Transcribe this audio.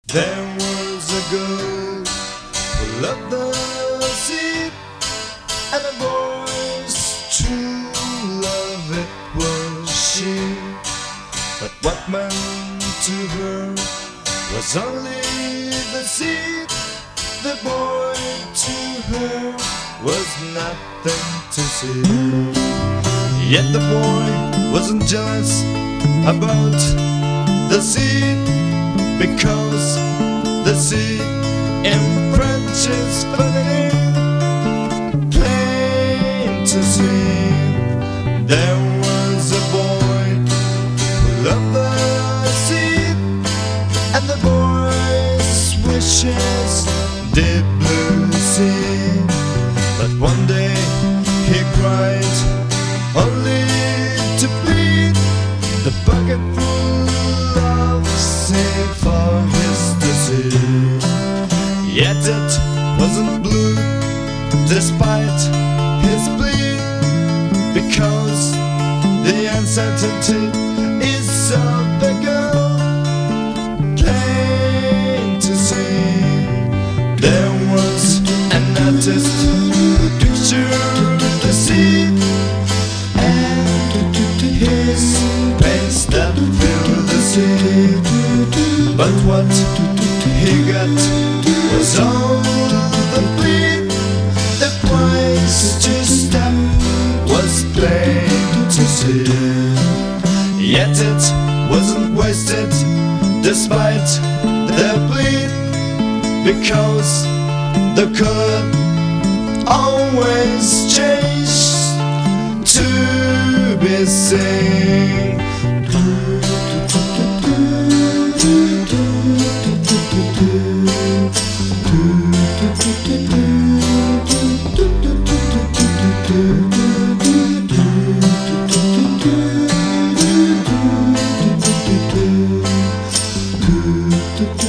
There was a girl who loved the sea, and a boy's true love it was she. But what meant to her was only the sea. The boy to her was nothing to see. Yet the boy wasn't jealous about the sea, because the sea in French is funny, plain to see. There was a boy who loved the sea, and the boy's wishes did blue see. But one day he cried only to plead the bucket full of sea for his to see. Yet it wasn't blue despite his plea, because the uncertainty is so big, plain to see. There was an artist who pictured the sea, and his paints that filled the sea. But what he got was all the bleed. The price to step was plain to see. Yet it wasn't wasted despite their bleed, because the color always changed to be seen. Do